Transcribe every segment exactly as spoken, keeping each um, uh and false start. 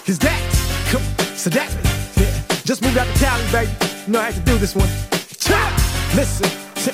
is that? Come, so that's me. Yeah. Just moved out to Cali, baby. You know I had to do this one. Listen.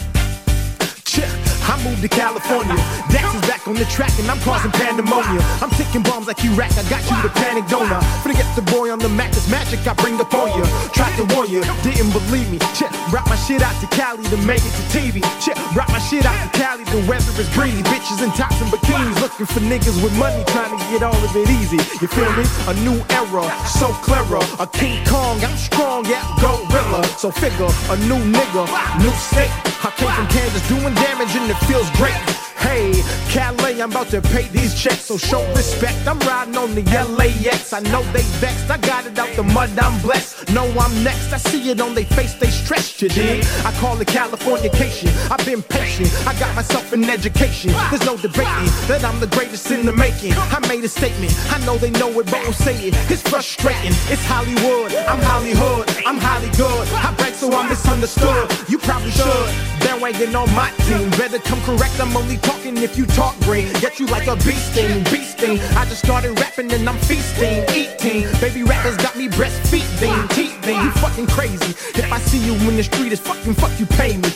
I moved to California. Dax is back on the track and I'm causing pandemonium. I'm taking bombs like you rack, I got you the panic donor. Finna get the boy on the Mac, this magic I bring up on you. Tried to warn you, didn't believe me. Check, brought my shit out to Cali to make it to T V. Check, brought my shit out to Cali, the weather is breezy. Bitches in tops and bikinis looking for niggas with money, trying to get all of it easy. You feel me? A new era, so clearer. A King Kong, I'm strong, yeah, gorilla. So figure, a new nigga, new state. I came from Kansas doing damage and it feels great. Hey, Calais, I'm about to pay these checks, so show respect. I'm riding on the L A X. I know they vexed. I got it out the mud, I'm blessed. Know I'm next. I see it on their face, they stretched, you dig? I call it Californication. I've been patient. I got myself an education. There's no debating that I'm the greatest in the making. I made a statement. I know they know it, but won't say it. It's frustrating. It's Hollywood. I'm Hollywood. I'm Holly good. I brag so I'm misunderstood. You probably should. Bandwagon on my team. Better come correct. I'm only talking if you talk green. Get you like a bee sting, bee sting. I just started rapping and I'm feasting, eating. Baby rappers got me breastfeeding, teething. You fucking crazy. If I see you in the street, it's fucking fuck you pay me.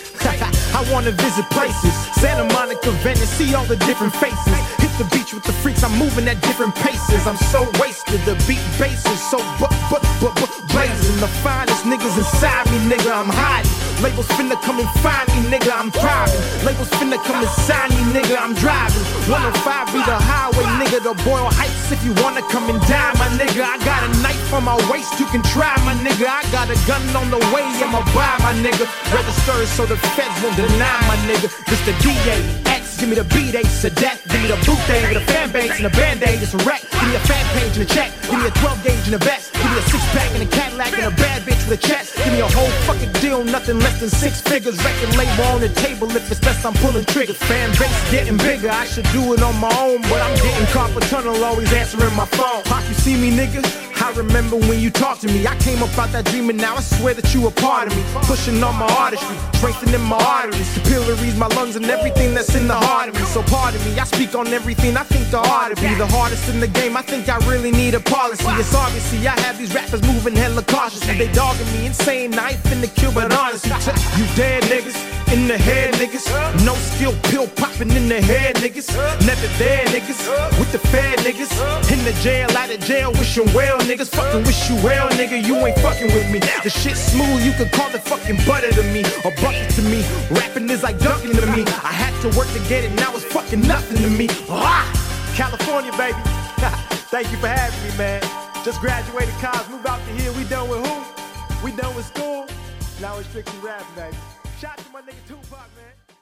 I wanna visit places, Santa Monica, Venice, see all the different faces. Hit the beach with the freaks, I'm moving at different paces. I'm so wasted, the beat bass is so but but but but blazing. The finest niggas inside me, nigga, I'm hiding. Labels finna come and find me, nigga, I'm driving. Labels finna come and sign me, nigga, I'm driving. one oh five be the highway, nigga, the Boyle Heights. If you wanna come and die, my nigga, I got a knife on my waist, you can try, my nigga. I got a gun on the way, I'ma buy, my nigga. Register so the feds won't deny, my nigga. This the D A X, give me the beat ace of death. Give me the boot thing with a fan base and a band-aid, it's a wreck. Give me a fan page and a check. Give me a twelve gauge and a vest. Give me a six pack and a Cadillac and a bad bitch with a chest. Give me a whole fucking deal, nothing less than six figures. Record label on the table, if it's less I'm pulling triggers. Fan base getting bigger, I should do it on my own, but I'm getting carpal tunnel, always answering my phone. Hawk, you see me, nigga? I remember when you talked to me. I came up out that dream and now I swear that you a part of me. Pushing on my artistry, strengthening my arteries, capillaries, my lungs and everything that's in the heart of me. So pardon me, I speak on everything I think there ought to be. The hardest in the game, I think I really need a policy. It's obviously I have these rappers moving hella cautiously. They dogging me and saying I ain't finna kill, but honestly, you dead niggas, in the head niggas. No skill, pill popping in the head niggas. Never there niggas, with the fed niggas. In the jail, out of jail, wishing well niggas. Fucking wish you well nigga, you ain't fucking with me. The shit smooth, you can call it fucking butter to me, or bucket to me. Rapping is like dunking to me. I had to work to get it, now it's fucking nothing to me. Ah! California, baby. Thank you for having me, man. Just graduated college, moved out to here. We done with who? We done with school. Now it's strictly rap, baby. Shout out to my nigga Tupac, man.